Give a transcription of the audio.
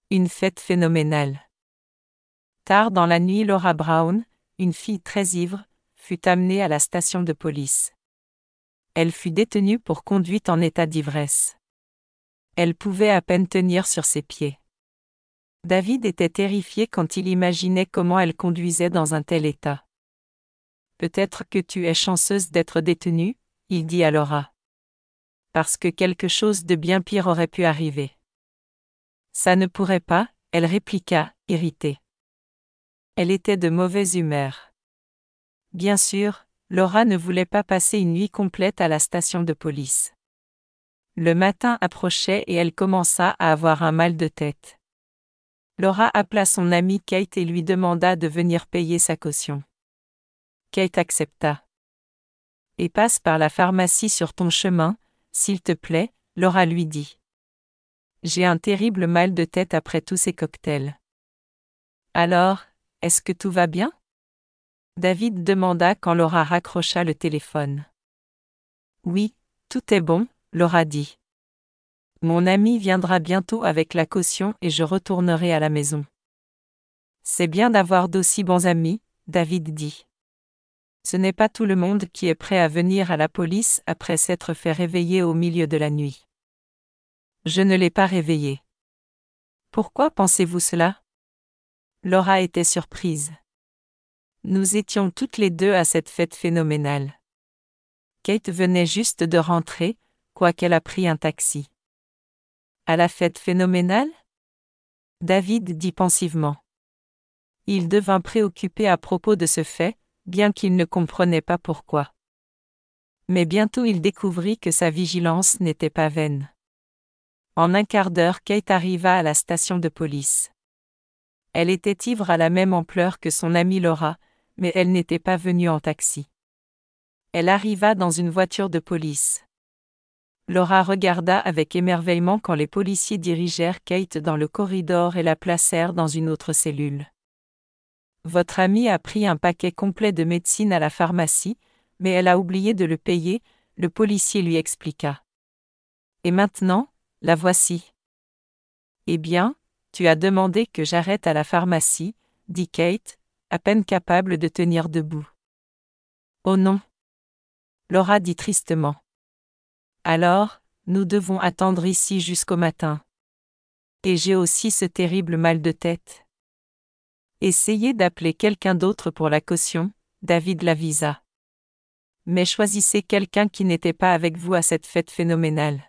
Une fête phénoménale. Tard dans la nuit, Laura Brown, une fille très ivre, fut amenée à la station de police. Elle fut détenue pour conduite en état d'ivresse. Elle pouvait à peine tenir sur ses pieds. David était terrifié quand il imaginait comment elle conduisait dans un tel état. « Peut-être que tu es chanceuse d'être détenue, » il dit à Laura. « Parce que quelque chose de bien pire aurait pu arriver. » « Ça ne pourrait pas, » elle répliqua, irritée. Elle était de mauvaise humeur. Bien sûr, Laura ne voulait pas passer une nuit complète à la station de police. Le matin approchait et elle commença à avoir un mal de tête. Laura appela son amie Kate et lui demanda de venir payer sa caution. Kate accepta. « Et passe par la pharmacie sur ton chemin, s'il te plaît, » Laura lui dit. « J'ai un terrible mal de tête après tous ces cocktails. »« Alors, est-ce que tout va bien ?» David demanda quand Laura raccrocha le téléphone. « Oui, tout est bon, » Laura dit. « Mon ami viendra bientôt avec la caution et je retournerai à la maison. »« C'est bien d'avoir d'aussi bons amis, » David dit. « Ce n'est pas tout le monde qui est prêt à venir à la police après s'être fait réveiller au milieu de la nuit. »« Je ne l'ai pas réveillé. »« Pourquoi pensez-vous cela ?» Laura était surprise. Nous étions toutes les deux à cette fête phénoménale. Kate venait juste de rentrer, quoiqu'elle a pris un taxi. À la fête phénoménale ? David dit pensivement. Il devint préoccupé à propos de ce fait, bien qu'il ne comprenait pas pourquoi. Mais bientôt il découvrit que sa vigilance n'était pas vaine. En un quart d'heure, Kate arriva à la station de police. Elle était ivre à la même ampleur que son amie Laura, mais elle n'était pas venue en taxi. Elle arriva dans une voiture de police. Laura regarda avec émerveillement quand les policiers dirigèrent Kate dans le corridor et la placèrent dans une autre cellule. « Votre amie a pris un paquet complet de médecine à la pharmacie, mais elle a oublié de le payer, » le policier lui expliqua. « Et maintenant, la voici. »« Eh bien, tu as demandé que j'arrête à la pharmacie, » dit Kate, à peine capable de tenir debout. « Oh non !» Laura dit tristement. « Alors, nous devons attendre ici jusqu'au matin. Et j'ai aussi ce terrible mal de tête. » Essayez d'appeler quelqu'un d'autre pour la caution, David l'avisa. Mais choisissez quelqu'un qui n'était pas avec vous à cette fête phénoménale.